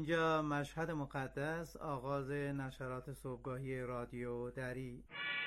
اینجا مشهد مقدس، آغاز نشرات صبحگاهی رادیو دری.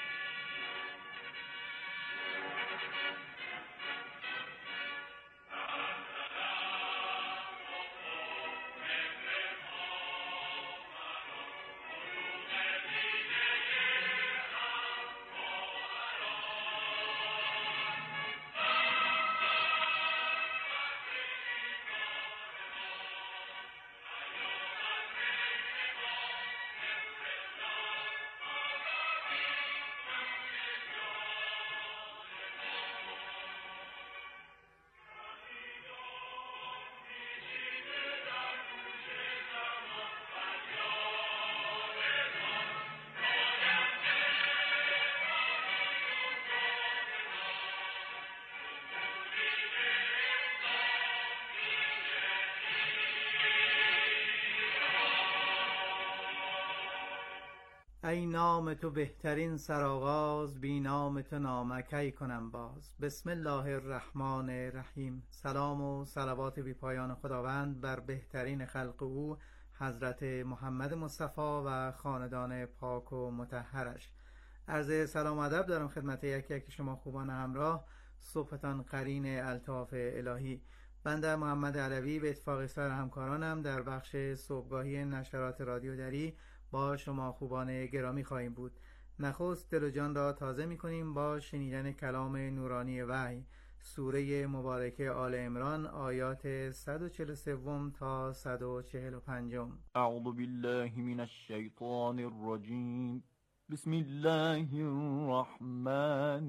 ای نام تو بهترین سرآغاز، بی نام تو نامکی کنم باز. بسم الله الرحمن الرحیم. سلام و صلوات بی پایان خداوند بر بهترین خلق او حضرت محمد مصطفی و خاندان پاک و مطهرش. عرض سلام و ادب دارم خدمت یکی یکی شما خوبان همراه. صبحتان قرین الطاف الهی. بنده محمد علوی به اتفاق سایر همکارانم در بخش صبحگاهی نشرات رادیو دری با شما خوبان گرامی خواهیم بود. نخست دل و جان را تازه می کنیم با شنیدن کلام نورانی وحی، سوره مبارکه آل عمران، آیات 143 تا 145. اعوذ بالله من الشیطان الرجیم. بسم الله الرحمن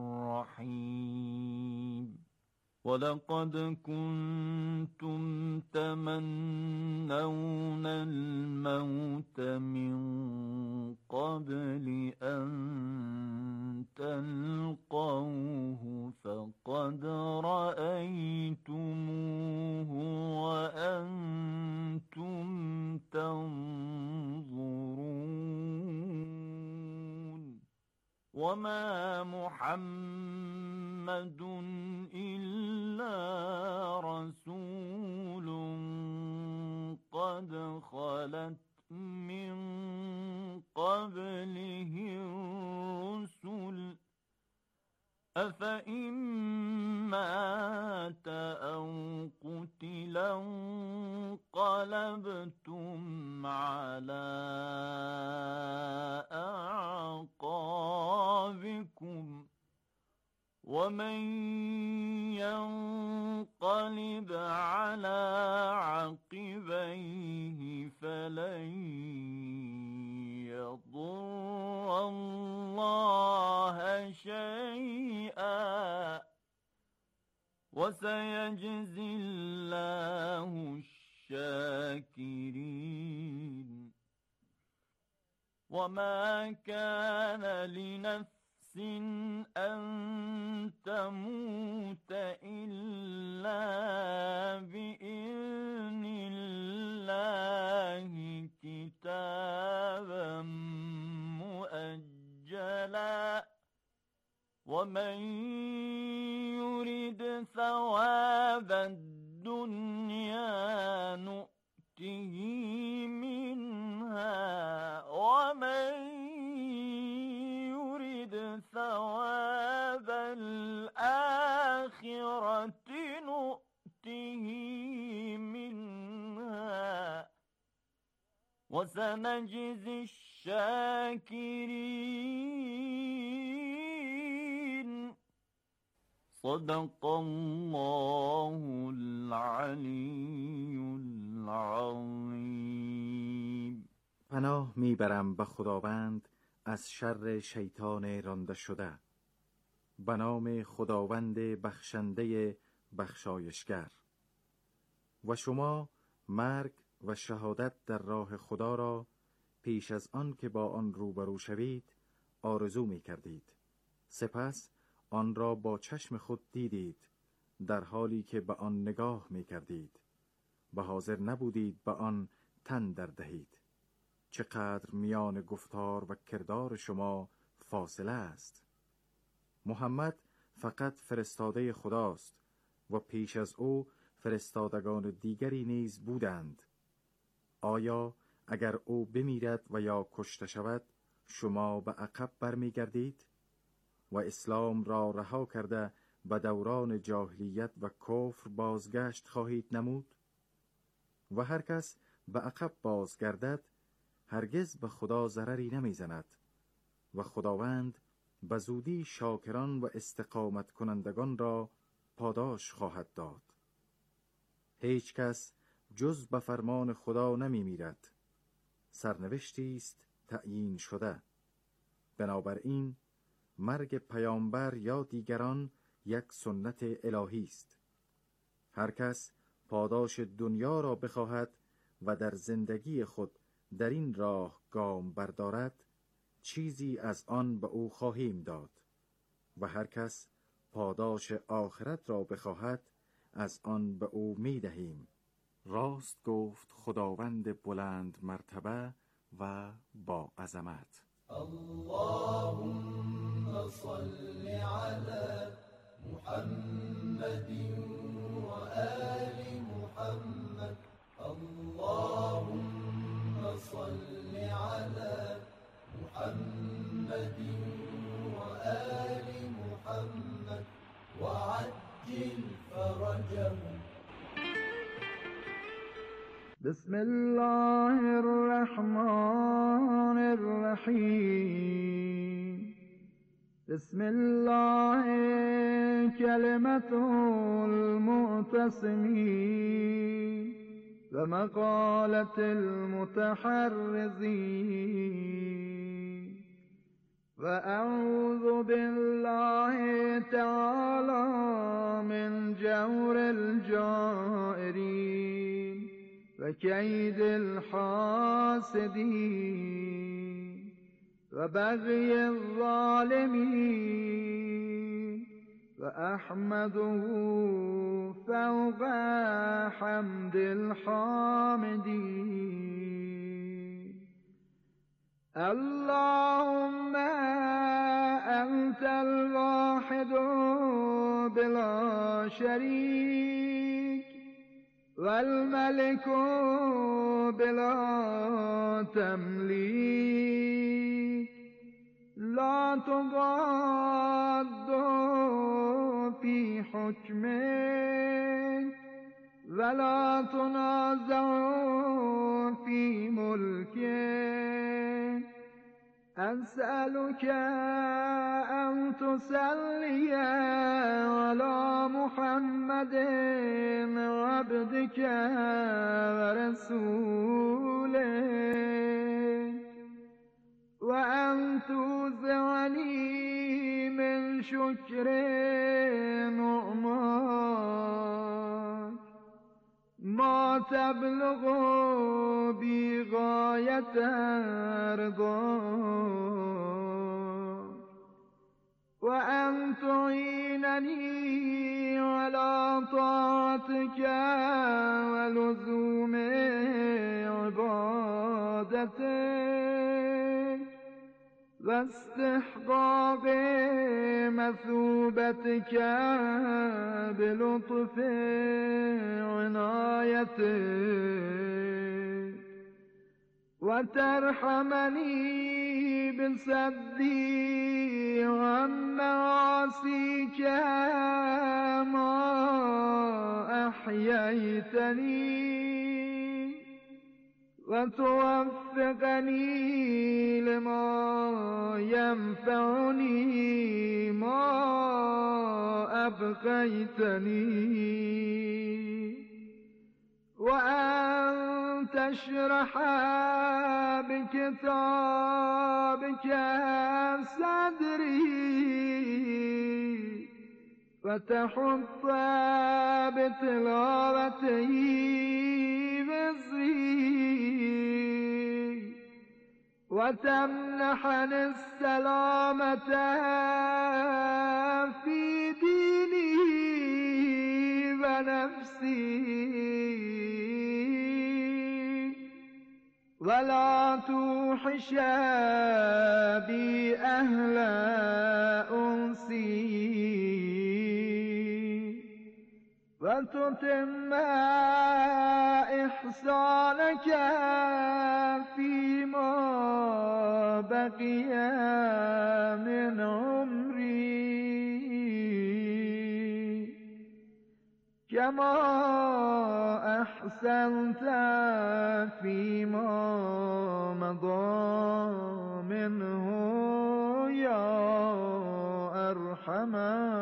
الرحیم. وَلَقَدْ كُنْتُمْ تَمَنَّوْنَ الْمَوْتَ مِنْ قَبْلِ أَنْ تَلْقَوْهُ فَقَدْ رَأَيْتُمُوهُ وَأَنْتُمْ تَنْظُرُونَ. وَمَا مُحَمَّدٌ إِلَّا رَسُولٌ قَدْ خَلَتْ مِنْ قَبْلِهِ الرُّسُلُ أَفَإِنْ مَاتَ أَوْ قُتِلَ انقَلَبْتُمْ عَلَى أَعْقَابِكُمْ وَمَنْ يَنقَلِبْ عَلَى عَقِبَيْهِ فَلَنْ يَضُرَّ اللَّهَ شَيْئًا وَسَيَجْزِي اللَّهُ الشَّاكِرِينَ. وَمَا كَانَ لِنَفْسٍ أَن تَمُوتَ إِلَّا بِإِذْنِ اللَّهِ كِتَابًا مُؤَجَّلًا وَمَنْ يُرِدْ ثَوَابَ الدُّنْيَا نُؤْتِهِ مِنْهَا وَمَنْ يُرِدْ ثَوَابَ الْآخِرَةِ نُؤْتِهِ مِنْهَا وَسَنَجْزِي الشَّاكِرِينَ. صدق الله العلی العظیم. پناه میبرم به خداوند از شر شیطان رانده شده. به نام خداوند بخشنده بخشایشگر. و شما مرگ و شهادت در راه خدا را پیش از آن که با آن روبرو شوید آرزو می کردید. سپس آن را با چشم خود دیدید در حالی که به آن نگاه می کردید و حاضر نبودید به آن تن در دهید. چقدر میان گفتار و کردار شما فاصله است. محمد فقط فرستاده خداست و پیش از او فرستادگان دیگری نیز بودند. آیا اگر او بمیرد و یا کشته شود شما به عقب برمیگردید و اسلام را رها کرده به دوران جاهلیت و کفر بازگشت خواهید نمود؟ و هر کس به عقب بازگردد هرگز به خدا ضرری نمیزند و خداوند به زودی شاکران و استقامت کنندگان را پاداش خواهد داد. هیچ کس جز به فرمان خدا نمی میرد. سرنوشتی است تعیین شده. بنابراین مرگ پیامبر یا دیگران یک سنت الهی است. هر کس پاداش دنیا را بخواهد و در زندگی خود در این راه گام بردارد، چیزی از آن به او خواهیم داد و هر کس پاداش آخرت را بخواهد از آن به او می دهیم. راست گفت خداوند بلند مرتبه و با عظمت. اللهم صل على محمد و آل محمد. اللهم صل على محمد و آل محمد و عجل فرجهم. بسم الله الرحمن الرحیم. بسم الله کلمة المعتصمین و مقالة المتحرزین و اعوذ بالله تعالی من جور الجائرین و کید الحاسدین و بغی الظالمین و احمده فوق حمد الحامدین. اللهم انت الواحد بلا شریک والملك بلا تملیک لا تضاد في حكمك ولا تنازع في ملكك. أسألك أن تصلي على محمد عبدك ورسولك وأن توزعني من شكر نعماك ما تبلغ بي غاية رضاك وأن تعينني على طاعتك ولزوم عبادتك واستحقاق مثوبتك بلطف عنايتك وترحمني بصدي عن معاصيك ما أحييتني وتوفقني لما ينفعني ما أبقيتني وأن تشرح بكتابك صدري وتحط بتلاوته وزري وتمنحني السلامة في ديني ونفسي ولا توحش بي أهل أنسي وتتم إحسان لك فيما بقي من عمري كما أحسنت فيما مضى منه يا أرحم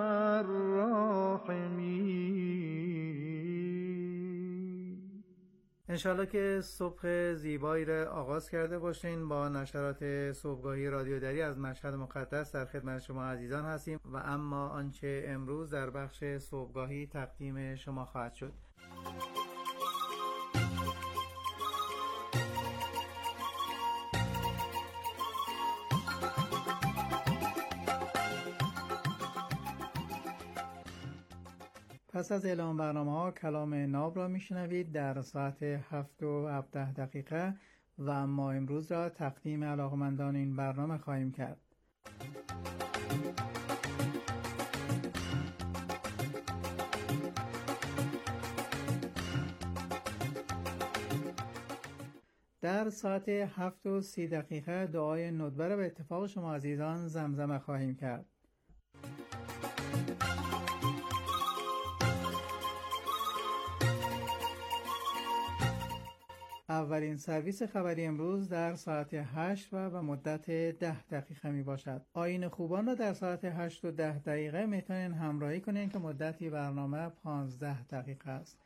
الراحمين. انشالله که صبح زیبایی را آغاز کرده باشین. با نشرات صبحگاهی رادیو دری از مشهد مقدس در خدمت شما عزیزان هستیم و اما آنچه امروز در بخش صبحگاهی تقدیم شما خواهد شد. پس از اعلام برنامه‌ها کلام ناب را میشنوید در ساعت 7:17 و اما امروز را تقدیم علاقمندان این برنامه خواهیم کرد. در ساعت 7:30 دعای ندبه را به اتفاق شما عزیزان زمزمه خواهیم کرد. اولین سرویس خبری امروز در ساعت 8 و به مدت 10 می باشد. آیین خوبان را در ساعت 8:10 میتونین همراهی کنین که مدتی برنامه 15 دقیقه است.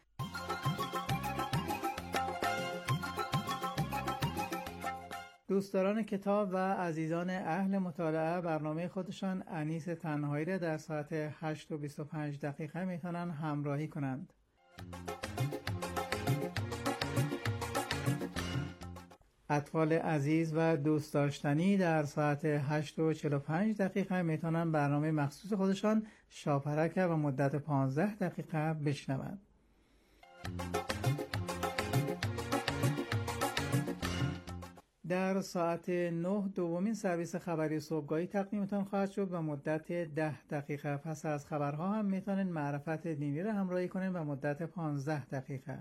دوستداران کتاب و عزیزان اهل مطالعه برنامه خودشان انیس تنهایی را در ساعت 8:25 میتونن همراهی کنند. اطفال عزیز و دوست داشتنی در ساعت 8:45 میتونن برنامه مخصوص خودشان شاپرک و مدت 15 دقیقه بشنوند. در ساعت 9 دومین سرویس خبری صبحگاهی تقدیمتان خواهد شد و مدت 10 دقیقه. پس از خبرها هم میتونن معرفت دینی را همراهی کنین و مدت 15 دقیقه.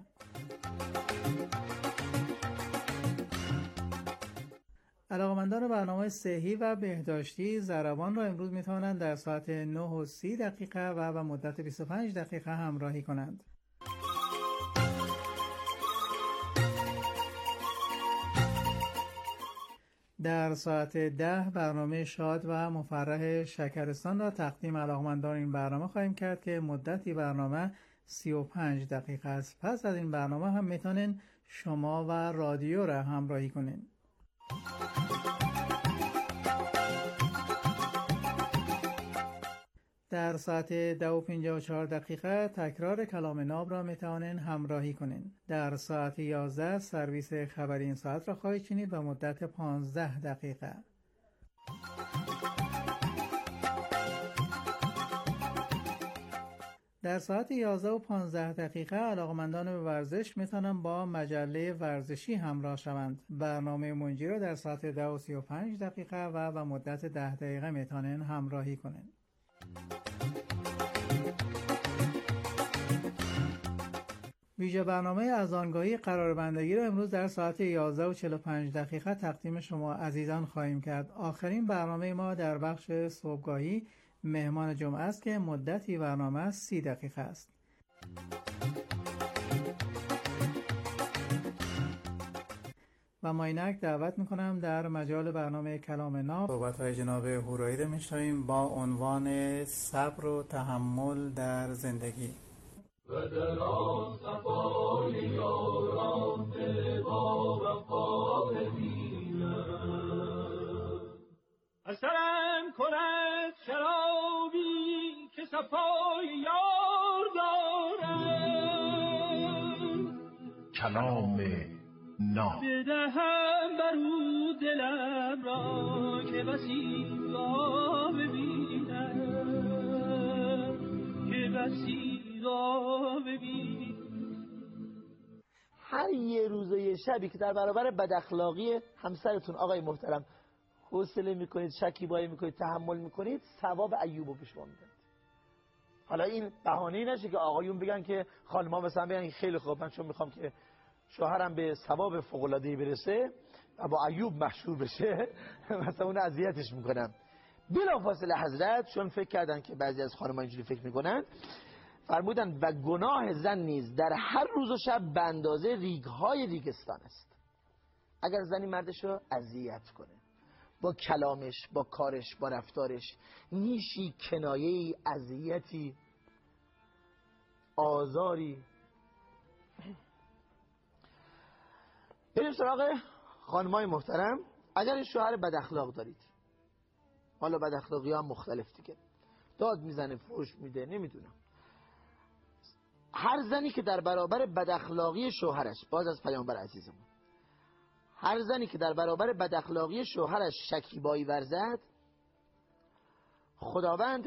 علاقمندان برنامه صحی و بهداشتی ضربان را امروز میتوانند در ساعت 9:30 و به مدت 25 دقیقه همراهی کنند. در ساعت 10 برنامه شاد و مفرح شکرستان را تقدیم علاقمندان این برنامه خواهیم کرد که مدتی برنامه 35 دقیقه است. پس از این برنامه هم میتونین شما و رادیو را همراهی کنین. در ساعت 10:54 تکرار کلام ناب را میتوانین همراهی کنین. در ساعت 11 سرویس خبری این ساعت را خواهید شنید و مدت 15 دقیقه. در ساعت 11:15 علاقمندان به ورزش میتونن با مجله ورزشی همراه شوند. برنامه منجی را در ساعت 10:35 و به مدت 10 دقیقه میتونن همراهی کنن. ویژه برنامه اذانگاهی قراربندگی را امروز در ساعت 11:45 تقدیم شما عزیزان خواهیم کرد. آخرین برنامه ما در بخش صبحگاهی مهمان جمعه است که مدتی برنامه 30 دقیقه است. و ما اینک دعوت میکنم در مجال برنامه کلام ناب صحبت‌های جناب هورایی را میشنویم با عنوان صبر و تحمل در زندگی. و در صفای یاران با وفا ببینم اثرم کند شرابی که صفای یار دارم کلام ناب بدهم برو دلم را که بسی را ببینم که بسی هر یه روزه یه شبی که در برابر بداخلاقی همسرتون آقای محترم حوصله میکنید، شکیبایی میکنید، تحمل میکنید، ثواب ایوبو به شما میدن. حالا این بهانه‌ای نشه که آقایون بگن که خانم‌ها مثلا بگن خیلی خوب من چون میخوام که شوهرم به ثواب فوق‌العاده‌ای برسه و با ایوب مشهور بشه مثلا اون اذیتش میکنم. بلافاصله حضرت چون فکر کردن که بعضی از خانم‌ها اینجوری فکر میکنن، فرمودن و گناه زن نیز در هر روز و شب به اندازه ریگ‌های ریگستان است. اگر زنی مردش رو اذیت کنه با کلامش، با کارش، با رفتارش، نیشی، کنایه‌ای، اذیتی، آزاری. بریم سراغ خانمای محترم. اگر شوهر بد اخلاق دارید، حالا بد اخلاقی ها مختلف دیگه، داد میزنه، فحش میده، نمیدونم، هر زنی که در برابر بد اخلاقی شوهرش، باز از پیامبر عزیزمون، هر زنی که در برابر بد اخلاقی شوهرش شکیبایی ورزد، خداوند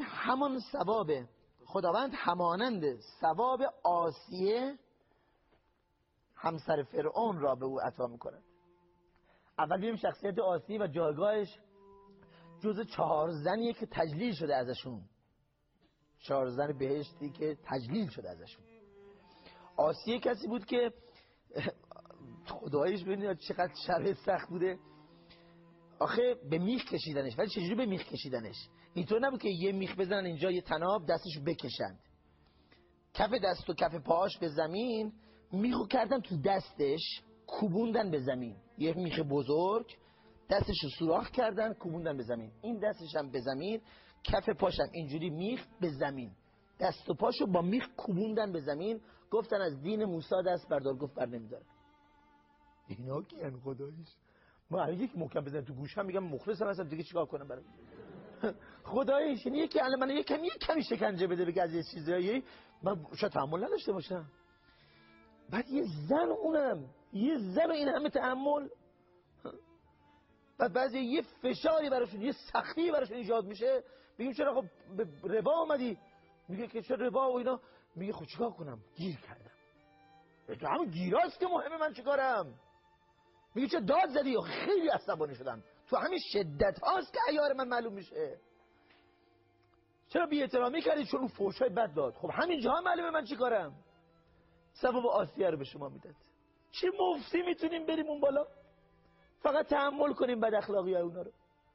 همانند ثواب آسیه همسر فرعون را به او عطا میکند. اول بیم شخصیت آسیه و جایگاهش جز 4 زنیه که تجلیل شده ازشون، 4 زن بهشتی که تجلیل شده ازشون. آسیه کسی بود که خدایش ببینید چقدر شرایط سخت بوده، آخه به میخ کشیدنش. ولی چجوری به میخ کشیدنش؟ اینطور نبود که یه میخ بزنن اینجا، یه طناب دستشو بکشند، کف دست و کف پاهاش به زمین، میخو کردن تو دستش، کوبوندن به زمین. یه میخ بزرگ دستشو سوراخ کردن، کوبوندن به زمین، این دستش هم به زمین، کف پاشم اینجوری میخ به زمین، دست و پاشو با میخ کوبوندن به زمین. گفتن از دین موسی دست بردار، گفت بر نمیداره. اینا کیان خداییش؟ ما هر یک محکم بزنم تو گوشم میگم مخلصم هستم دیگه، چیکار کنم برای خداییش؟ اینه که الان من یه کمی شکنجه بده بگه از یه چیزایی من شاید تحمل نداشته باشم. بعد یه زن، اونم یه زن، این همه تحمل. بعد بعضی یه فشاری براشون، یه سختی براشون ایجاد میشه، میگیم چرا خب به ربا آمدی؟ میگه که چرا ربا و اینا؟ میگه خب چیکار کنم؟ گیر کردم. تو همون گیراست که مهمه، من چیکارم؟ میگه چرا داد زدی؟ خیلی عصبانی شدم. تو همین شدت هاست که عیار من معلوم میشه. چرا بی احترامی کردی؟ چون اون فحشای بد داد. خب همینجا هم معلومه من چیکارم. ثواب آسیه رو به شما میداد. چه مفتی میتونیم بریم اون بالا؟ فقط تحمل کنیم بد اخلاقی های اونا رو.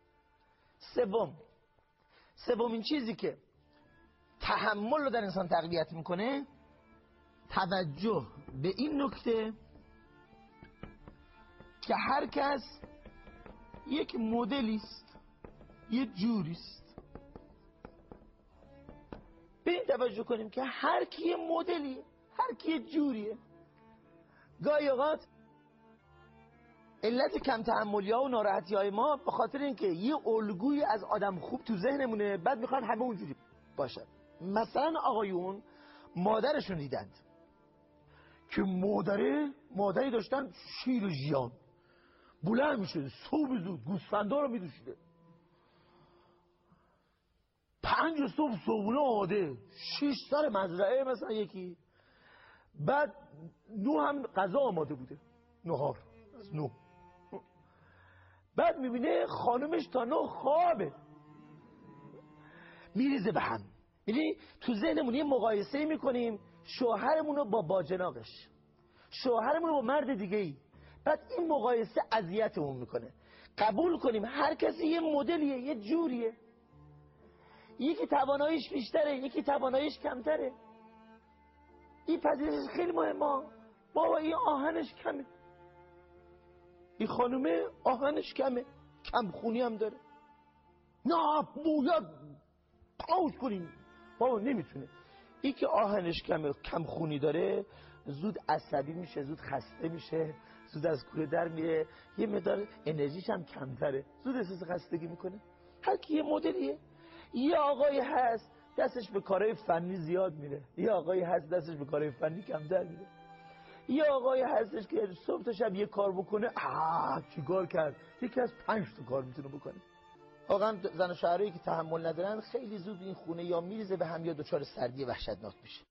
سومین چیزی که تحمل رو در انسان تقویت میکنه، توجه به این نکته که هر کس یک مدلی است، یه جوری است. به این توجه کنیم که هر کی یه مدلیه، هر کی یه جوریه. گاهی اوقات علت کم تحملی ها و ناراحتی های ما به خاطر اینکه یه الگوی از آدم خوب تو ذهنمونه، بعد میخوان همه اونجوری باشن. مثلا آقایون مادرشون دیدند که مادری داشتن شیر و ژیان، بلند میشده صبح زود گوسفندا رو میدوشیده، 5 صبح صبحونه آماده، 6 سر مزرعه مثلا یکی، بعد 9 هم غذا آماده بوده، نهار از 9. بعد میبینه خانمش تا 9 خوابه، میریزه به هم. یعنی تو ذهنمون یه مقایسه میکنیم شوهرمون رو با باجناقش، شوهرمون رو با مرد دیگه ای. بعد این مقایسه اذیتمون میکنه. قبول کنیم هر کسی یه مدلیه، یه جوریه، یکی تواناییش بیشتره، یکی تواناییش کمتره. این پذیرش خیلی مهمه. بابا این آهنش کمه، این خانومه آهنش کمه، کم خونی هم داره، نه باید پاوش کنیم. بابا نمیتونه. این که آهنش کمه، کم خونی داره، زود عصبی میشه، زود خسته میشه، زود از کوره در میره، یه مقدار انرژیش هم کمتره، زود احساس خستگی میکنه. هر کی یه مدلیه. یه آقایی هست دستش به کارهای فنی زیاد میره، یه آقایی هست دستش به کارهای فنی کمتر میره، یه آقایی هستش که صبح تا شب یه کار بکنه چیکار کرد، یکی از 5 تا کار میتونه بکنه. واقعا زن و شوهرایی که تحمل ندارن خیلی زود این خونه یا میریزه به هم یا دچار سردی وحشتناک میشه.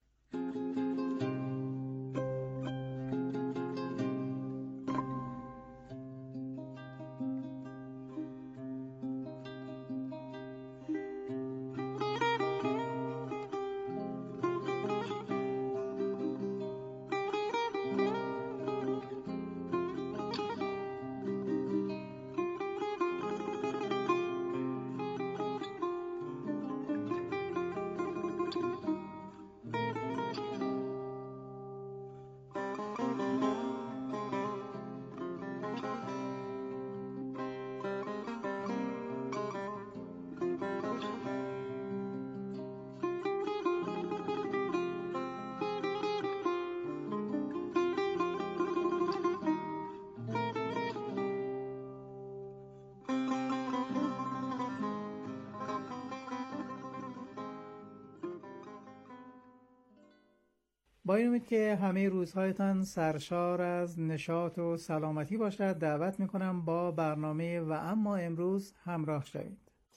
با این امید که همه روزهایتان سرشار از نشاط و سلامتی باشد، دعوت میکنم با برنامه و اما امروز همراه شوید.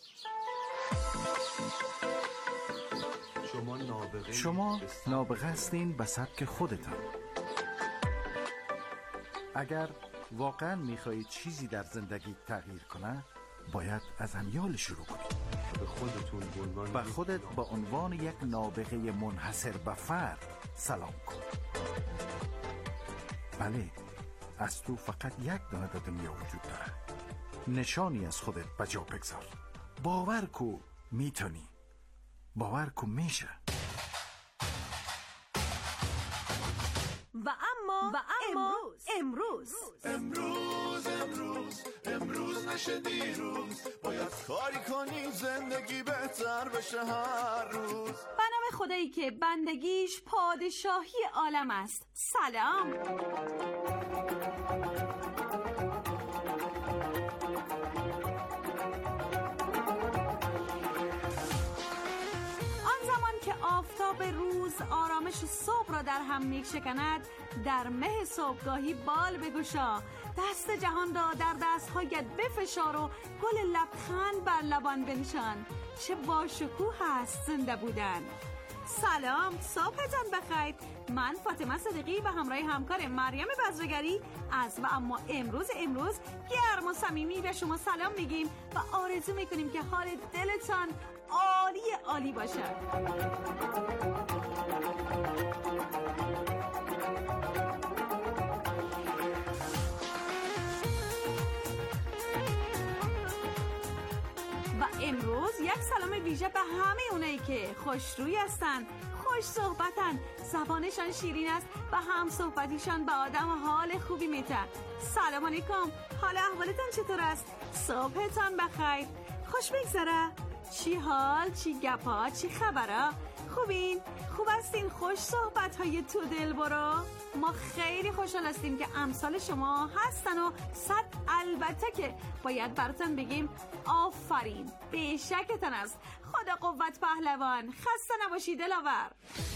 شما نابغه هستین به سبک خودتان. اگر واقعا میخواهید چیزی در زندگی تغییر کنه، باید از امیال شروع کنید. به خودت با عنوان یک نابغه منحصر به فرد سلام کن. بله، از تو فقط یک دانه در دنیا وجود داره. نشانی از خودت به جا بگذار. باور کو میتونی. باور کو میشه. و اما امروز نشه دیروز، باید کاری کنیم زندگی بهتر بشه هر روز. به نام خدایی که بندگیش پادشاهی عالم است. سلام. آفتاب روز آرامش صبح را در هم می شکند، در مه صبحگاهی بال بگشا، دست جهان را در دستهایت بفشار و گل لبخند بر لبان بنشان. چه باشکوه است زنده بودن. سلام، صبحتان بخیر. من فاطمه صدیقی به همراه همکار مریم بزرگری از و اما امروز گرم و صمیمی به شما سلام میگیم و آرزو میکنیم که حال دلتان عالی باشد. و امروز یک سلام ویژه به همه اونایی که خوشروی هستن، خوش صحبتن، زبانشان شیرین است و هم صحبتیشان به آدم حال خوبی میده. سلام علیکم، حال احوالتان چطور است؟ صبحتان بخیر، خوش بگذره. چی حال، چی گپا، چی خبره؟ خوبین؟ خوب هستین؟ خوش صحبت های تو دل برو. ما خیلی خوشحال هستیم که امثال شما هستن و صد البته که باید براتون بگیم آفرین، به شکتن است. خدا قوت پهلوان. خسته نباشی دلاور.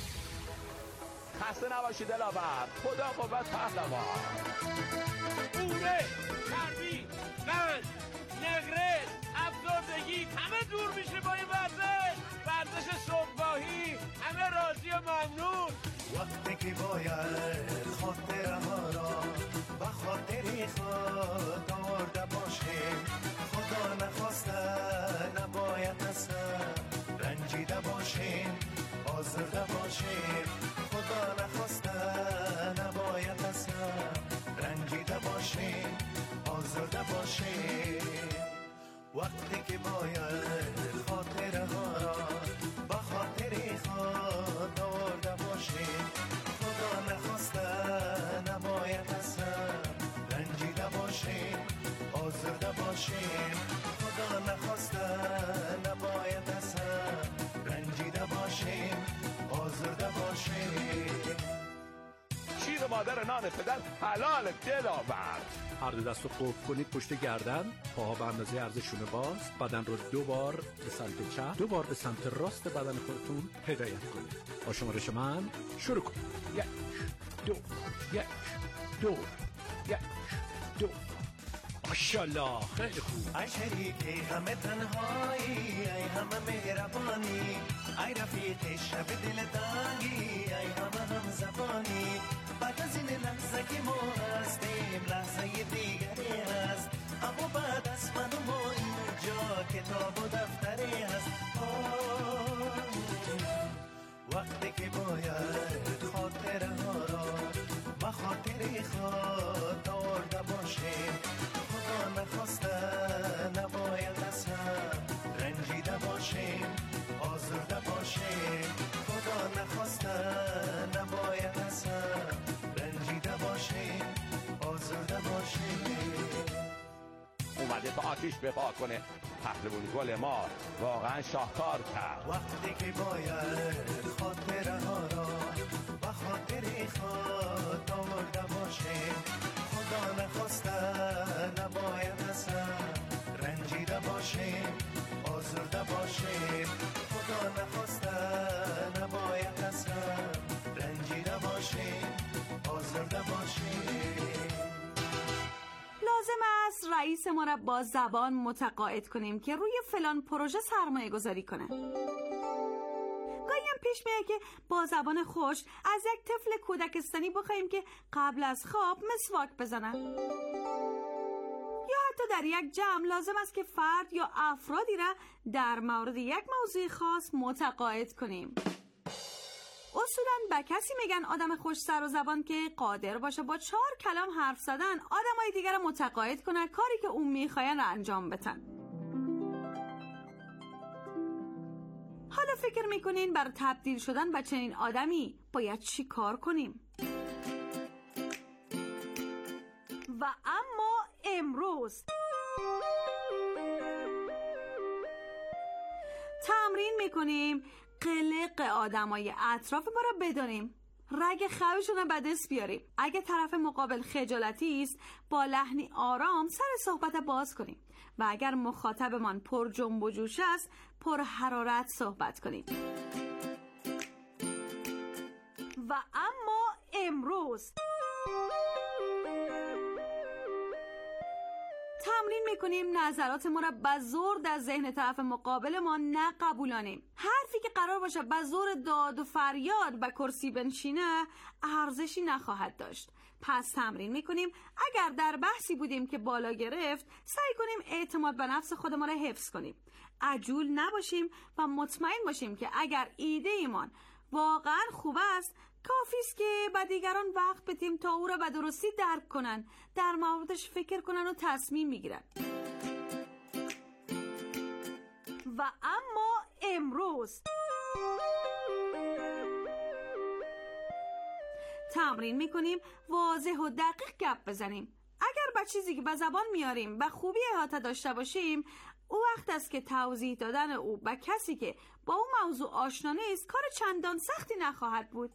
خسته نباشی دلاور. خدا قوت پهلوان. اوره، چربی، قند، نقرس، افسردگی همه دور میشه با این ورزش صبحگاهی. همه راضی و ممنون. وقتی که باید خاطرها را به خاطری خود آورده باشیم، خدا نخواسته نباید اصلا رنجیده باشیم، آزرده باشیم. خدا نخواسته نباید اصلا رنجیده باشیم، آزرده باشیم. وقتی که باید خاطرها را به خاطری خود آورده باشیم، خدا نخواسته نباید اصلا رنجیده باشیم، آزرده باشیم. خدا نخواسته نباید اصلا رنجیده باشیم، آزرده باشیم. شیر مادر نان پدر حلال دلاور. هر دو دست رو قفل کنید پشت گردن، پاها به اندازه عرض شونه باز، بدن رو 2 بار به سمت چپ، 2 بار به سمت راست بدن خودتون هدایت کنید. با شمارش من شروع کنید. 1 2 1 2 1 2. ماشاءالله، خیلی خوب. ای شریکی همه تنهایی، ای همه مهربانی، ای رفیق شب دل تنگی، ای همه هم زبانی. بعد از این لحظه که ما هستیم لحظه دیگری هست، اما بعد از من و ما اینجا کتاب و دفتری هست. وقتی که باید خاطره ها را به خاطری خود آورده باشیم، خدا نخواسته نباید اصلا رنجیده باشیم، آزرده باشیم. خدا نخواسته نباید اصلا رنجیده باشیم، آزرده باشیم. اومده تا آتیش بپا کنه. پهلوان گل ما واقعا شاهکار کرد. وقتی که باید خاطره ها را به خاطری خود آورده باشیم، خدا نخواسته نباید اصلا رنجیده باشیم، آزرده باشیم. خدا نخواسته نباید اصلا رنجیده باشیم. رئیس ما را با زبان متقاعد کنیم که روی فلان پروژه سرمایه گذاری کنن. گاهی هم پیش میاد که با زبان خوش از یک طفل کودکستانی بخوایم که قبل از خواب مسواک بزنن. یا حتی در یک جمع لازم است که فرد یا افرادی را در مورد یک موضوع خاص متقاعد کنیم. اصولاً به کسی میگن آدم خوش سر و زبان که قادر باشه با 4 کلام حرف زدن آدمای دیگر را متقاعد کنه کاری که اون میخواین را انجام بدن. حالا فکر میکنین بر تبدیل شدن به چنین آدمی باید چی کار کنیم؟ و اما امروز تمرین میکنیم قلق آدمای اطراف ما را بدانیم، رگ خویشون را به دست بیاریم. اگه طرف مقابل خجالتی است با لحنی آرام سر صحبت باز کنیم و اگر مخاطبمان پر جنب و جوش است پر حرارت صحبت کنیم. و اما امروز تمرین میکنیم نظرات ما را به زور در ذهن طرف مقابل ما نقبولانیم. حرفی که قرار باشه به زور داد و فریاد به کرسی بنشینه ارزشی نخواهد داشت. پس تمرین میکنیم اگر در بحثی بودیم که بالا گرفت سعی کنیم اعتماد به نفس خود ما را حفظ کنیم. عجول نباشیم و مطمئن باشیم که اگر ایده ایمان واقعا خوب است کافی است که به دیگران وقت بدیم تا او را به درستی درک کنن، در موردش فکر کنن و تصمیم بگیرن. و اما امروز تمرین میکنیم واضح و دقیق گپ بزنیم. اگر به چیزی که به زبان میاریم به خوبی احاطه داشته باشیم او وقت است که توضیح دادن او به کسی که با اون موضوع آشنا نیست کار چندان سختی نخواهد بود.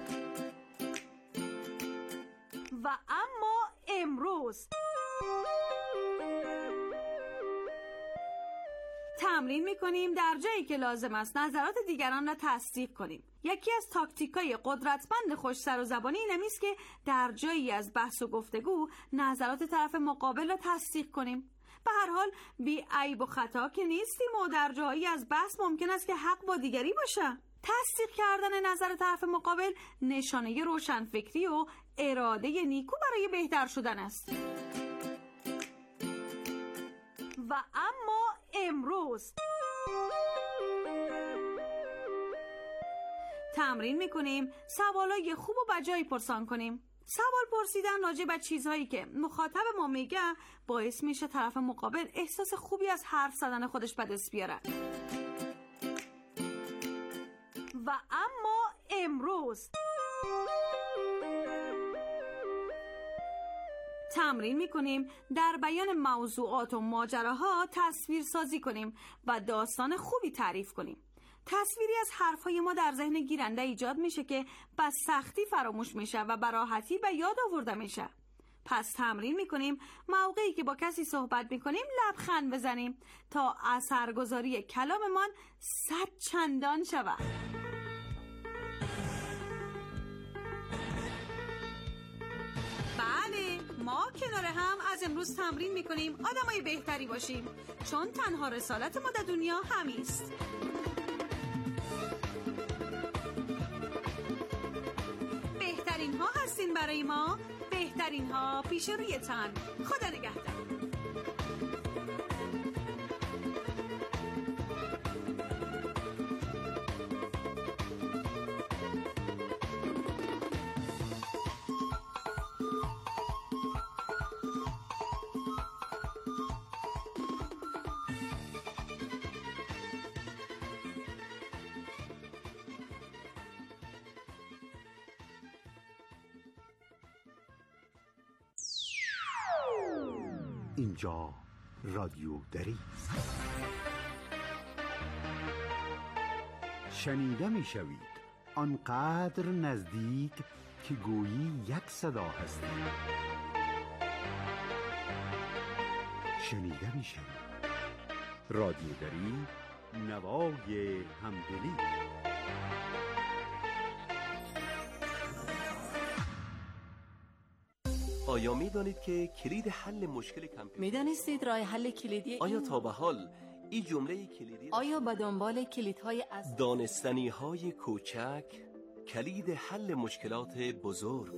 و اما امروز تمرین میکنیم در جایی که لازم است نظرات دیگران را تصدیق کنیم. یکی از تاکتیکای قدرتمند خوش سر و زبانی اینمی است که در جایی از بحث و گفتگو نظرات طرف مقابل را تصدیق کنیم. به هر حال بی عیب و خطا که نیستیم و در جایی از بحث ممکن است که حق با دیگری باشه. تصدیق کردن نظر طرف مقابل نشانه روشنفکری و اراده نیکو برای بهتر شدن است. و اما امروز تمرین میکنیم سوالای خوب و بجایی پرسان کنیم. سوال پرسیدن راجع به چیزهایی که مخاطب ما میگه باعث میشه طرف مقابل احساس خوبی از حرف زدن خودش به دست بیاره. و اما امروز تمرین میکنیم در بیان موضوعات و ماجراها تصویر سازی کنیم و داستان خوبی تعریف کنیم. تصویری از حرفهای ما در ذهن گیرنده ایجاد میشه که به سختی فراموش میشه و به راحتی به یاد آورده میشه. پس تمرین میکنیم موقعی که با کسی صحبت میکنیم لبخند بزنیم تا اثرگذاری کلاممان 100 چندان شود. بله، ما کنار هم از امروز تمرین میکنیم آدمای بهتری باشیم، چون تنها رسالت ما در دنیا همیست. بهترین ها هستین برای ما، بهترین ها پیش روی تن. خدا نگهدار. اینجا رادیو دری است. شنیده می شوید آنقدر نزدیک که گویی یک صدا هستید. شنیده می شوید رادیو دری، نوای همدلی. آیا می دانید که کلید حل مشکل کامپیوتر می دانستید راه حل کلیدی آیا تا به حال این جمله کلیدی آیا به دنبال کلیدهای از دانستنی های کوچک کلید حل مشکلات بزرگ؟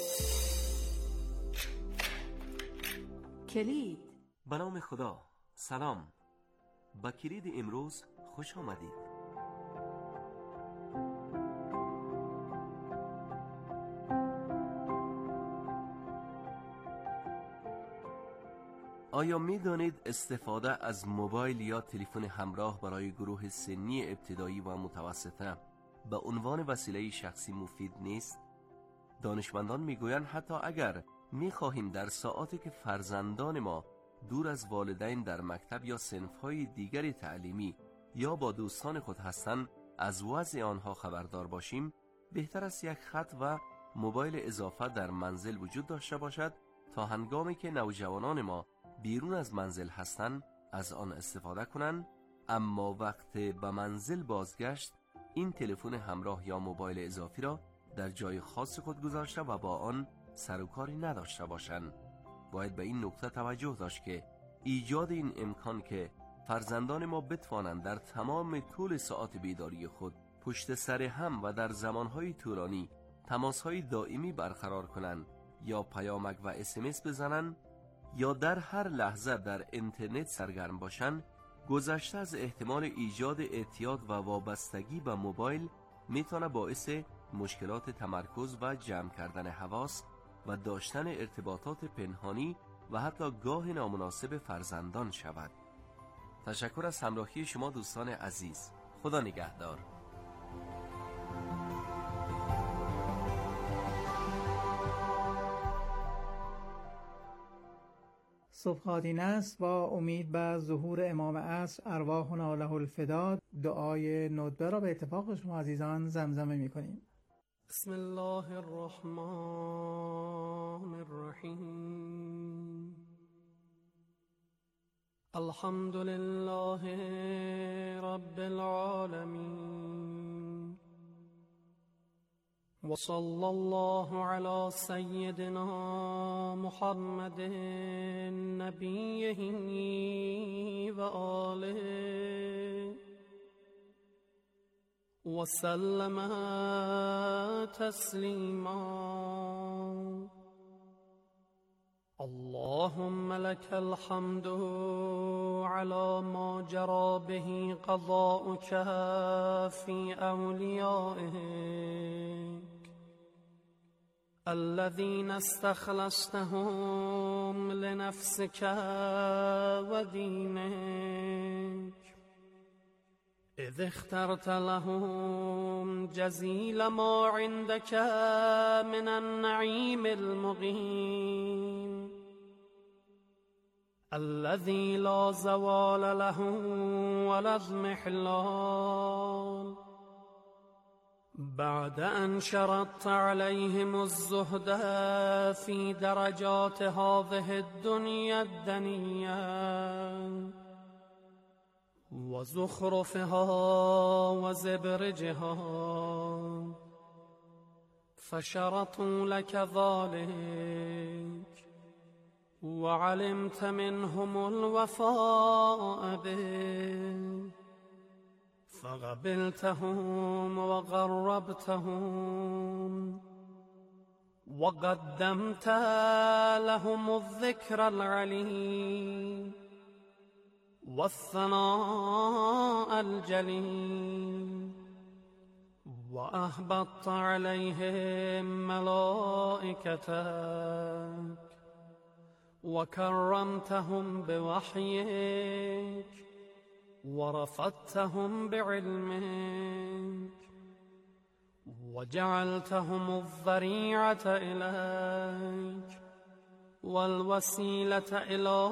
کلید. به نام خدا. سلام. با کلید امروز خوش آمدید. آیا می دانید استفاده از موبایل یا تلفن همراه برای گروه سنی ابتدایی و متوسطه به عنوان وسیله شخصی مفید نیست؟ دانشمندان می گویند حتی اگر می خواهیم در ساعاتی که فرزندان ما دور از والدین در مکتب یا صنف‌های دیگر تعلیمی یا با دوستان خود هستند از وضع آنها خبردار باشیم، بهتر است یک خط و موبایل اضافه در منزل وجود داشته باشد تا هنگامی که نوجوانان ما بیرون از منزل هستند از آن استفاده کنند، اما وقت به منزل بازگشت این تلفن همراه یا موبایل اضافی را در جای خاص خود گذاشته و با آن سر و کاری نداشته باشند. باید به این نکته توجه داشت که ایجاد این امکان که فرزندان ما بتوانند در تمام طول ساعات بیداری خود پشت سر هم و در زمانهای طولانی تماسهای دائمی برقرار کنند یا پیامک و SMS بزنند یا در هر لحظه در اینترنت سرگرم باشند، گذشته از احتمال ایجاد اعتیاد و وابستگی به موبایل میتونه باعث مشکلات تمرکز و جمع کردن حواس و داشتن ارتباطات پنهانی و حتی گاه نامناسب فرزندان شود. تشکر از همراهی شما دوستان عزیز. خدا نگهدار. صبح‌آدین است. با امید به ظهور امام عصر ارواحنا له الفدا دعای ندبه را به اتفاق شما عزیزان زمزمه می‌کنیم. بسم الله الرحمن الرحیم. الحمد لله رب العالمین و صلی الله علی سیدنا محمد نبیه و آله و سلم تسلیما. اللهم لك الحمد على ما جرى به قضاؤك في أوليائك الذين استخلصتهم لنفسك ودينك إذ اخترت لهم جزيل ما عندك من النعيم المقيم الذي لا زوال له ولا اضمحلال بعد أن شرطت عليهم الزهد في درجات هذه الدنيا الدنيا وزخرفها وزبرجها فشرطوا لك ذلك وعلمت منهم الوفاء به فقبلتهم وقربتهم وقدمت لهم الذكر العليم والثناء الجليل وأهبطت عليهم ملائكتك وكرمتهم بوحيك ورفضتهم بعلمك وجعلتهم الذريعة إليك والوسيلة إلى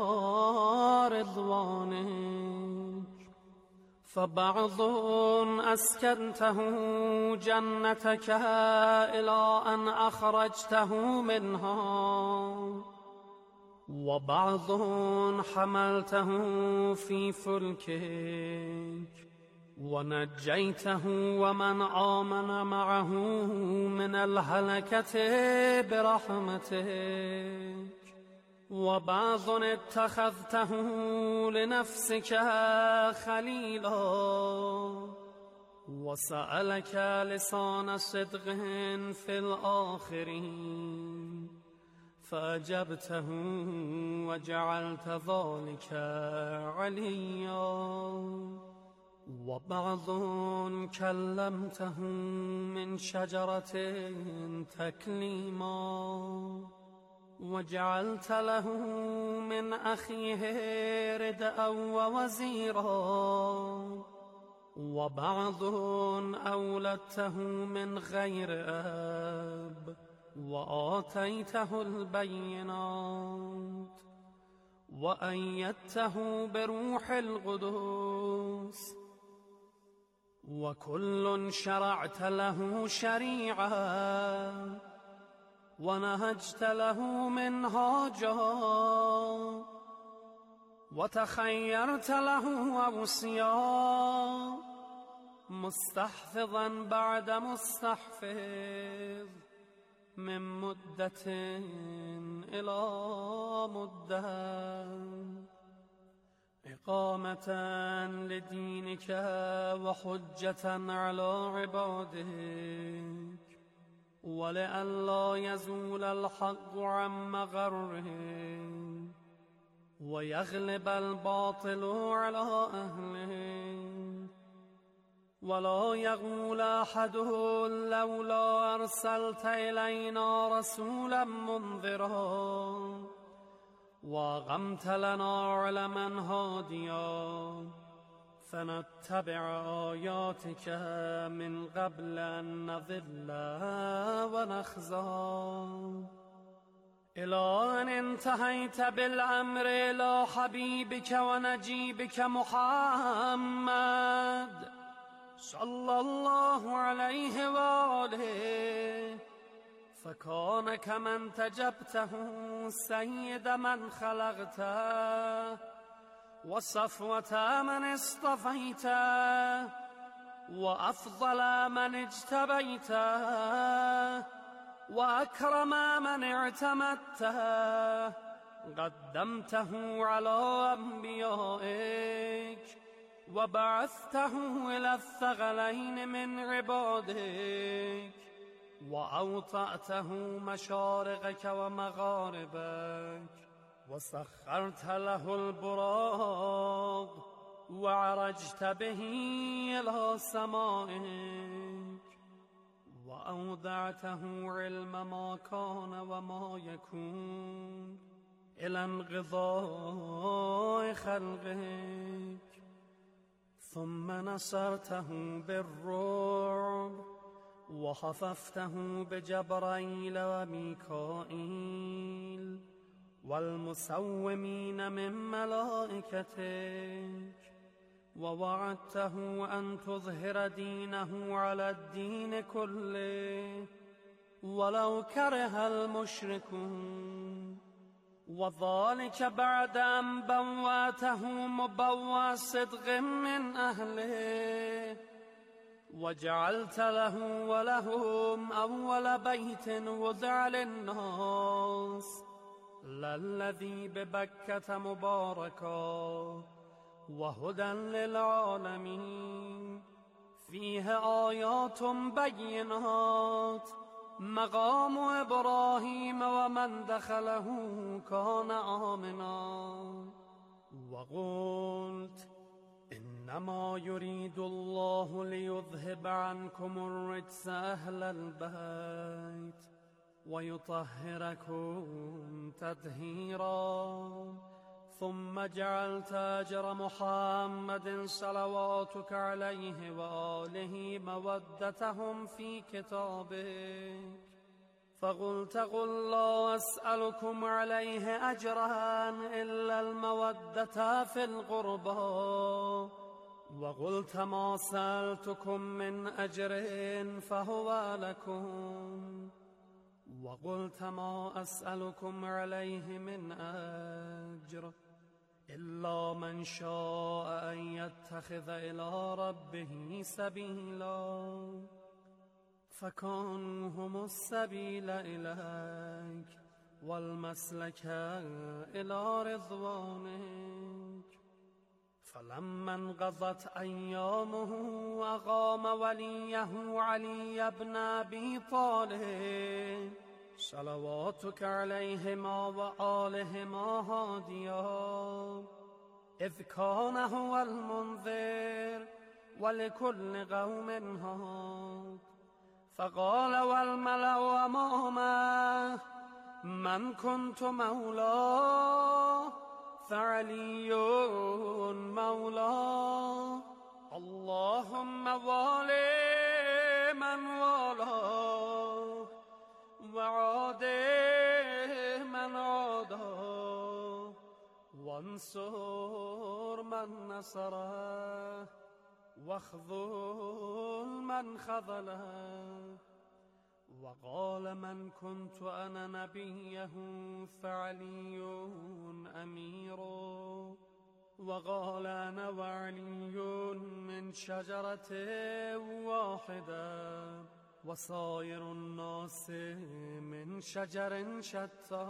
رضوانك فبعض أسكنته جنتك إلى أن أخرجته منها وبعض حملته في فلكك ونجيته ومن آمن معه من الهلكة برحمتك وبعض اتخذته لنفسك خليلا وسألك لسان صدق في الآخرين فأجبته وجعلت ذلك عليا وبعض كلمته من شجرة تكليما وجعلت له من أخيه ردءا ووزيرا وبعض أولدته من غير أب وآتيته البينات وأيدته بروح القدس وكل شرعت له شريعة ونهجت له منهاجا وتخيرت له أوصيا مستحفظا بعد مستحفظ من مدة إلى مدة إقامة لدينك وحجة على عبادك ولئلا يزول الحق عن مغره ويغلب الباطل على أهله ولا يقول أحد لولا أرسلت إلينا رسولا منذرا وأقمت لنا علما هاديا فنتبع آياتك من قبل أن نضل ونخزى إلى أن انتهيت بالأمر إلى حبيبك ونجيبك محمد صلى الله عليه وآله فكان كمن تجبته سيد من خلقته وصفوة من اصطفيته وأفضل من اجتبيته وأكرم من اعتمدته قدمته على أنبيائك وبعثته إلى الثقلين من عبادك وأوطأته مشارقك ومغاربك وسخرت له البراق وعرجت به إلى سمائك وأودعته علم ما كان وما يكون إلى انقضاء خلقك ثم نصرته بالرعب وخففته بجبرائيل وميكائيل والمسومين من ملائكتك ووعدته أن تظهر دينه على الدين كله ولو كره المشركون وذلك بعد أن بوأته مبوى صدق من أهله وجعلت له ولهم أول بيت وضع للناس للذي ببكة مباركا وهدى للعالمين فيه آيات بينات مقام إبراهيم ومن دخله كان آمنا وقلت إنما يريد الله ليذهب عنكم الرجس أهل البيت ويطهركم تطهيرا ثم جعلت أجر محمد صلواتك عليه وآله مودتهم في كتابك فقلت قل لا أسألكم عليه أجرا إلا المودة في القربى وقلت ما سألتكم من أجر فهو لكم وقلت ما أسألكم عليه من أجر إلا من شاء أن يتخذ إلى ربه سبيلا فكانوا هم السبيل إليك والمسلك إلى رضوانك. فلما انقضت أيامه أقام وليه علي بن أبي طالب صلواتك عليهما وآلهما هاديا، إذ كان هو المنذر ولكل قوم هاد. فقال والملأ أمامه من كنت مولاه فعلي مولاه، اللهم والي من والاه وعادي من عاداه وانصر من نصره واخذل من خذله. وقال من كنت أنا نبيه فعلي أميره، وقال أنا وعلي من شجرة واحدة وسائر الناس من شجر شتى.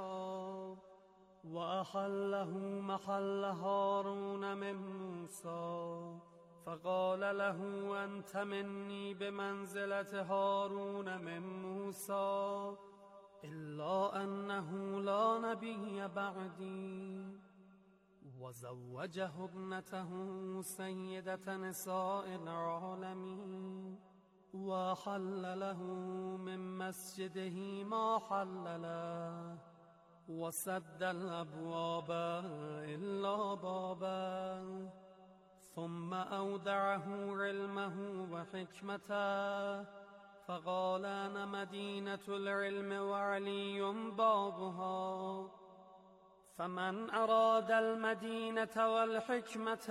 وأحله محل هارون من موسى، فقال له أنت مني بمنزلة هارون من موسى، إلا أنه لا نبي بعدي. وزوجه ابنته سيدة نساء العالمين، وحل له من مسجده ما حل له، وسد الأبواب إلا بابا. ثم أودعه علمه وحكمته، فقال أنا مدينة العلم وعلي بابها، فمن أراد المدينة والحكمة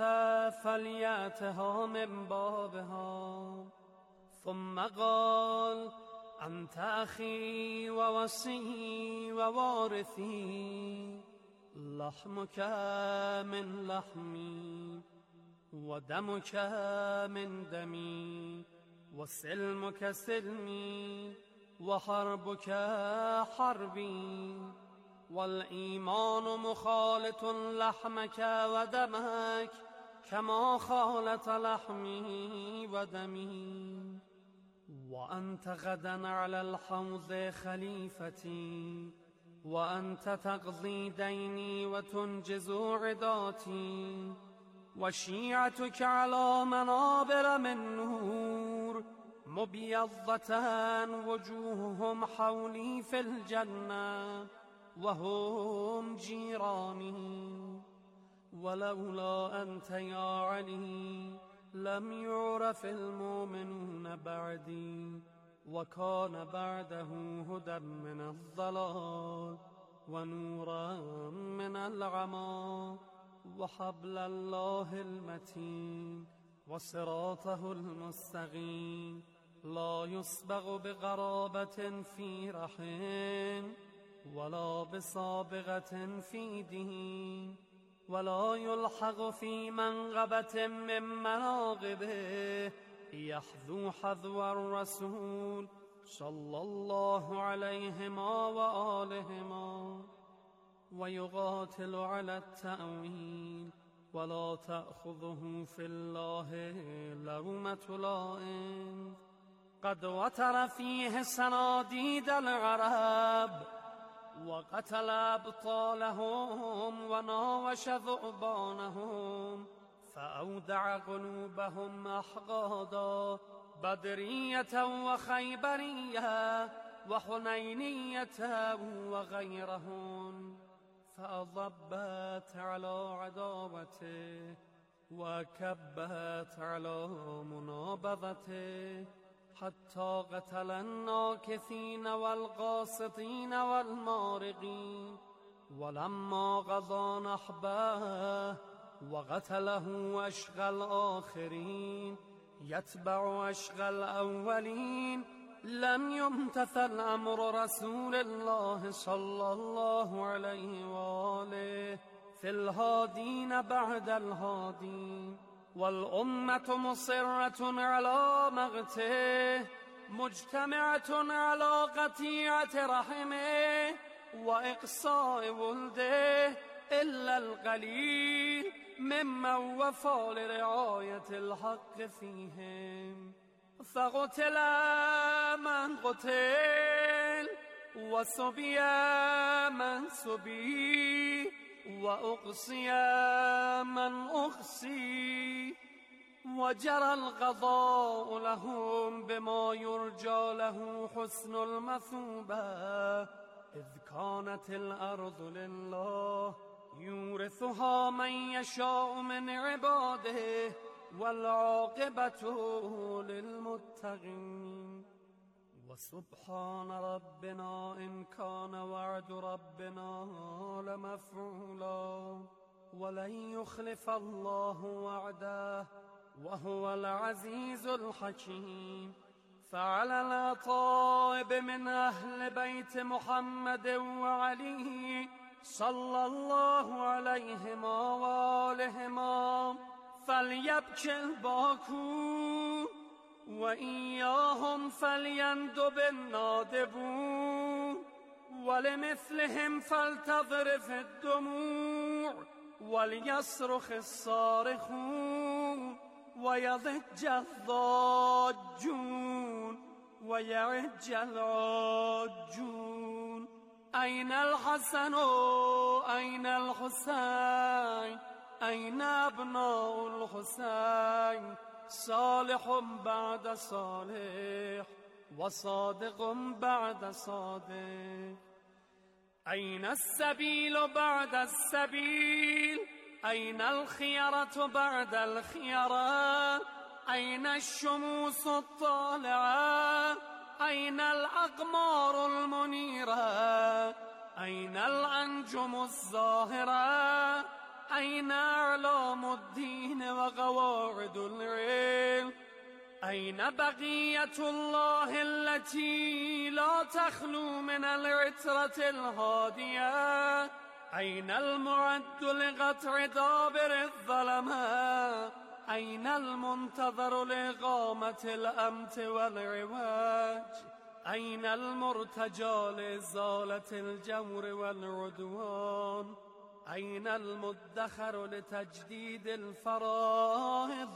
فليأتها من بابها. ثم قال أنت أخي ووصي ووارثي، لحمك من لحمي ودمك من دمي وسلمك سلمي وحربك حربي، والإيمان مخالط لحمك ودمك كما خالط لحمي ودمي. وأنت غدا على الحوض خليفتي، وأنت تقضي ديني وتنجز عداتي، وشيعتك على منابر من نور مبيضة وجوههم حولي في الجنة وهم جيراني. ولولا أنت يا علي لم يعرف المؤمنون بعدي، وكان بعده هدى من الضلال ونورا من العمى وحبل الله المتين وصراطه المستقيم، لا يسبغ بغرابة في رحم ولا بسابغة في دين، ولا يلحق في منغبة من مناقبه، يحذو حذو الرسول صلى الله عليهما وآلهما، ويقاتل على التأويل، ولا تأخذه في الله لومة لائم. قد وتر فيه صناديد العرب، وقتل أبطالهم وناوش ذؤبانهم، فأودع قلوبهم أحقادا بدرية وخيبرية وحنينية وغيرهن، فأضبت على عداوته وكبت على منابذته، حتى قتل الناكثين والقاسطين والمارقين. ولما قضى نحبه وقتله أشقى الآخرين يتبع أشقى الأولين، لم يمتثل أمر رسول الله صلى الله عليه وآله، في الهادين بعد الهادين والأمة مصرة على مقته مجتمعة على قطيعة رحمه وإقصاء ولده إلا القليل ممن وفى لرعاية الحق فيهم فقتل من قتل وسبي من سبي وأقصي من أقصي وجرى القضاء لهم بما يرجى له حسن المثوبة إذ كانت الأرض لله يورثها من يشاء من عباده والعاقبة للمتقين وسبحان ربنا إن كان وعد ربنا لمفعولا ولن يخلف الله وعده وهو العزيز الحكيم فعلى الأطائب من أهل بيت محمد وعلي صلى الله عليهما وآلهما فليبكي الباكون وإياهم فليندب النادبون ولمثلهم فلتضرف الدموع وليصرخ الصارخون ويضج الضاجون ويعج العاجون أين الحسن أين الحسين أين أبناء الحسين صالح بعد صالح وصادق بعد صادق أين السبيل بعد السبيل أين الخيرة بعد الخيرة أين الشموس الطالعة أين الأقمار المنيرة أين الأنجم الظاهرة أين أعلام الدين وقواعد العلم أين بقية الله التي لا تخلو من العترة الهادية أين المعد لقطع دابر الظلمات أين المنتظر لإقامة الأمت والعواج أين المرتجى لإزالة الجور والعدوان أين المدخر لتجديد الفرائض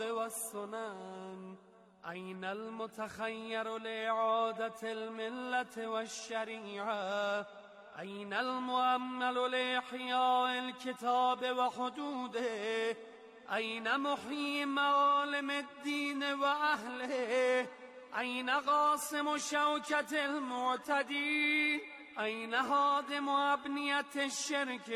والسنن أين المتخير لإعادة الملة والشريعة أين المؤمل لإحياء الكتاب وحدوده أين محيي معالم الدين وأهله أين قاسم شوكة المعتدين أين هادم أبنية الشرك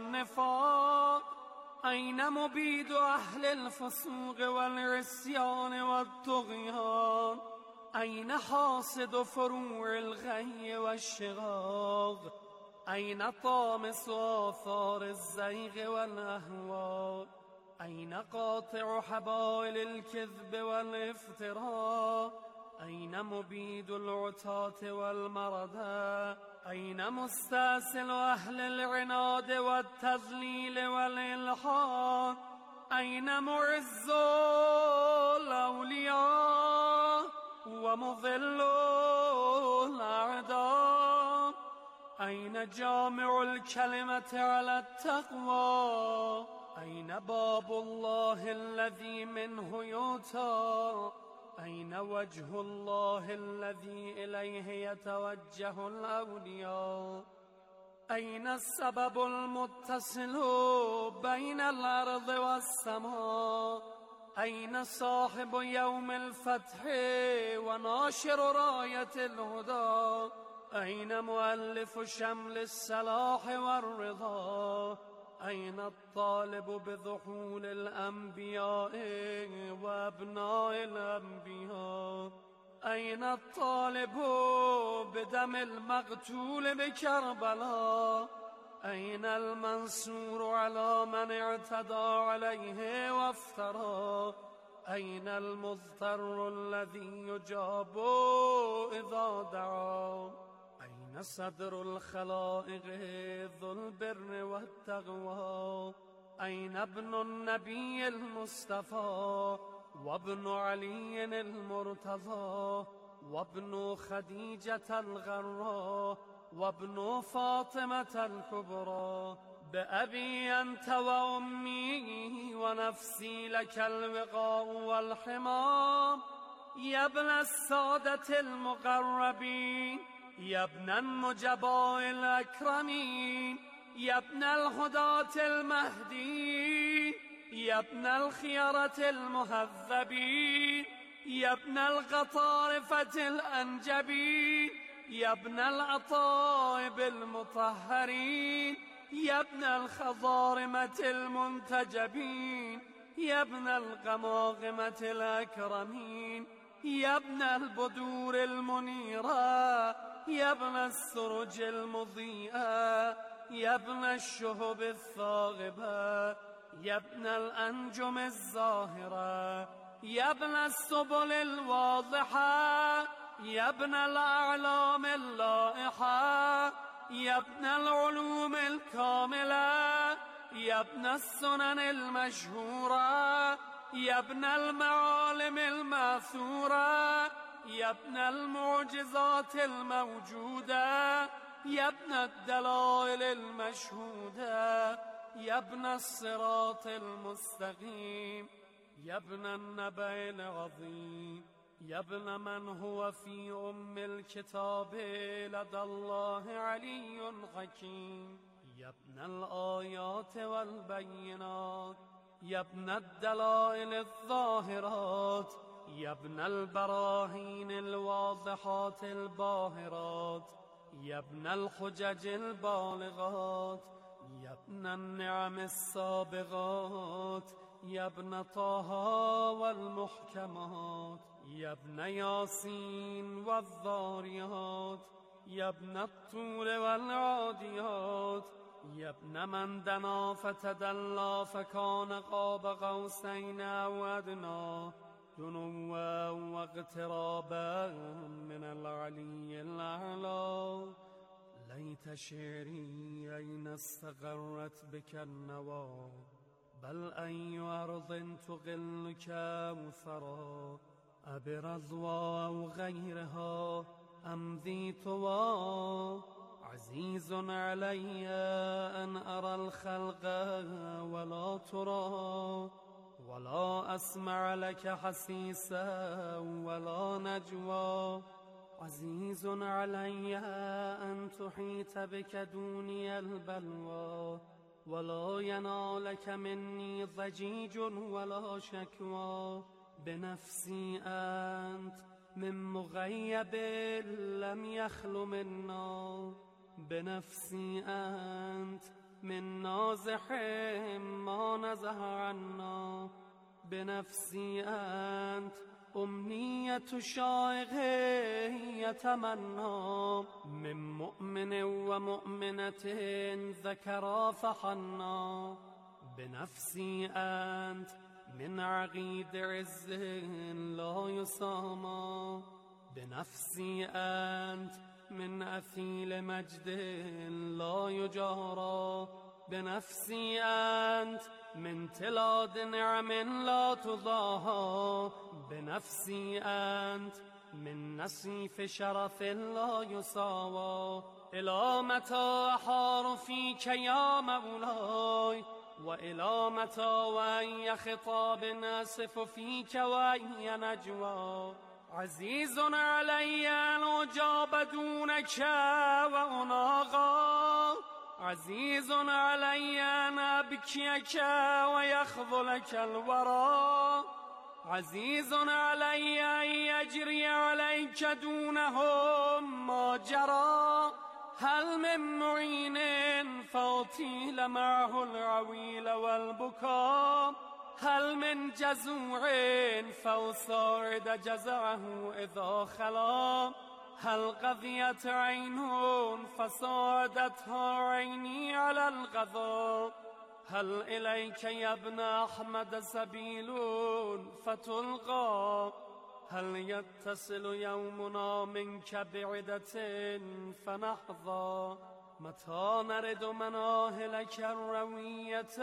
والنفاق أين مبيد أهل الفسوق والعصيان والطغيان أين حاصد فروع الغي والشغاغ أين طامس آثار الزيغ والأهواء أين قاطع حبائل الكذب والافتراء أين مبيد العتاة والمردى أين مستأصل أهل العناد والتذليل والإلحاد أين معز الأولياء ومضل الأعداء أين جامع الكلمة على التقوى أين باب الله الذي منه يؤتى أين وجه الله الذي إليه يتوجه الأولياء أين السبب المتصل بين الأرض والسماء أين صاحب يوم الفتح وناشر راية الهدى أين مؤلف شمل الصلاح والرضا أين الطالب بذحول الأنبياء وأبناء الأنبياء أين الطالب بدم المقتول بكربلاء أين المنصور على من اعتدى عليه وافترى أين المضطر الذي يجاب إذا دعا أين أين صدر الخلائق ذو البر والتقوى أين ابن النبي المصطفى وابن علي المرتضى وابن خديجة الغراء وابن فاطمة الكبرى بأبي أنت وأمي ونفسي لك الوقاء والحمام يا ابن السادة المقربين يا ابن النجباء الأكرمين يا ابن الهداة المهديين يا ابن الخيرة المهذبين يا ابن القطارفة الأنجبين يا ابن الأطائب المطهرين يا ابن الخضارمة المنتجبين يا ابن القماقمة الأكرمين يا ابن البدور المنيرة يا ابن السرج المضيئة يا ابن الشهب الثاغبة يا ابن الأنجم الزاهرة يا ابن السبل الواضحة يا ابن الأعلام اللائحة يا ابن العلوم الكاملة يا ابن السنن المشهورة يا ابن المعالم الماثورة يا ابن المعجزات الموجودة يا ابن الدلائل المشهودة يا ابن الصراط المستقيم يا ابن النبأ العظيم يا ابن من هو في أم الكتاب لدى الله علي حكيم يا ابن الآيات والبينات يا ابن الدلائل الظاهرات يا ابن البراهين الواضحات الباهرات يا ابن الحجج البالغات يا ابن النعم السابغات يا ابن طه والمحكمات يا ابن ياسين والذاريات يا ابن الطول والعاديات يا ابن من دنا فتدلى فكان قاب قوسين أو أدنى دنوا واقترابا من العلي الأعلى ليت شعري أين استقرت بك النوى بل أي أرض تغلك وثرى أبرضوى أو غيرها أم ذي طوى عزيز علي أن أرى الخلق ولا ترى ولا أسمع لك حسيسا ولا نجوى عزيز علي أن تحيط بك دوني البلوى ولا ينالك مني ضجيج ولا شكوى بنفسي أنت من مغيب لم يخل منا بنفسي أنت من نازح ما نزه عنا بنفسي أنت أمنية شائق يتمنى من مؤمن ومؤمنة ذكرا فحنا بنفسي أنت من عقيد عز لا يسامى بنفسي أنت من أثيل مجد لا يجارى بنفسي أنت من تلاد نعم لا تضاهى بنفسي أنت من نسيف شرف لا يساوى إلى متى أحار فيك يا مولاي وإلى متى وأي خطاب آسف فيك وأي نجوى عزيز علي أن أجاب دونك وأناغى عزيز علي أن أبكيك ويخذلك الورى عزيز علي أن يجري عليك دونهم ما جرى هل من معين فأطيل معه العويل والبكاء هل من جزوع فأساعد جزعه إذا خلا هل قضيت عين فساعدتها عيني على الغضب هل إليك يا ابن أحمد سبيل فتلقى هل يتصل يومنا منك بعدة فنحظى متى نرد مناهلك الروية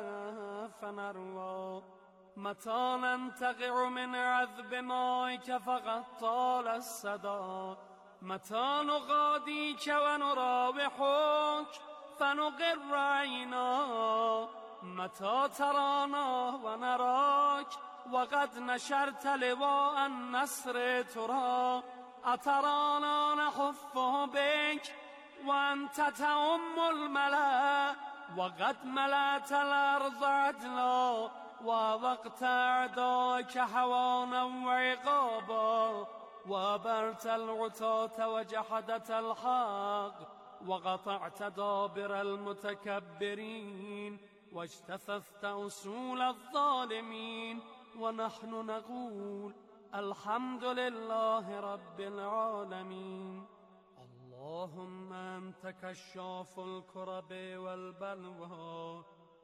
فنروى متى ننتقع من عذب مائك فقد طال الصدى متى نغاديك ونراوحك فنقر عينا متى ترانا ونراك وقد نشرت لواء النصر ترى أترانا نحف بك وأنت تأم الملا وقد ملأت الأرض عدلا ووقت أعداك هوانا وعقابا وأبرت العتاة وجحدت الحق وقطعت دابر المتكبرين واجتثثت أصول الظالمين ونحن نقول الحمد لله رب العالمين. اللهم أنت كشاف الكرب والبلوى